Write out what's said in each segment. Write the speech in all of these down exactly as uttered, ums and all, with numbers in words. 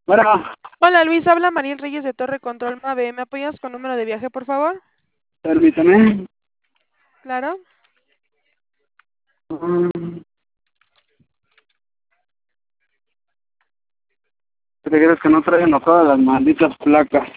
Bueno, Hola Luis, habla Mariel Reyes de Torre Control Mave. ¿Me apoyas con número de viaje, por favor? permítame. Claro. Mm, ¿Te crees que no traigan todas las malditas placas?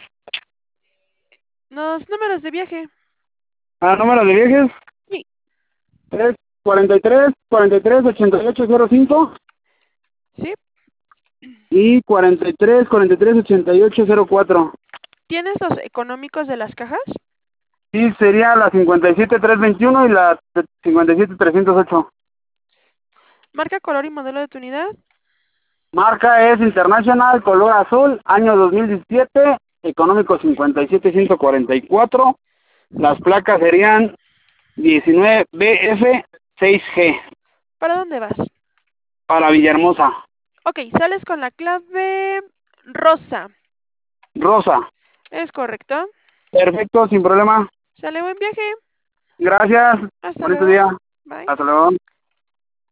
Los números de viaje. Ah, número de viajes Sí. es cuarenta y tres, cuarenta y tres, ochenta y ocho cero cinco ¿Sí? y cuarenta y tres, cuarenta y tres, ochenta y ocho cero cuatro. ¿Tienes los económicos de las cajas? Sí, sería la cincuenta y siete trescientos veintiuno y la cincuenta y siete trescientos ocho. Marca, color y modelo de tu unidad. Marca es International, color azul, año dos mil diecisiete, económico cincuenta y siete ciento cuarenta y cuatro. Las placas serían diecinueve B F seis G ¿Para dónde vas? para Villahermosa. Ok, sales con la clave rosa. Rosa. ¿Es correcto? Perfecto, sin problema. Sale, buen viaje. Gracias. Hasta Bonito luego. día. Bye. Hasta luego.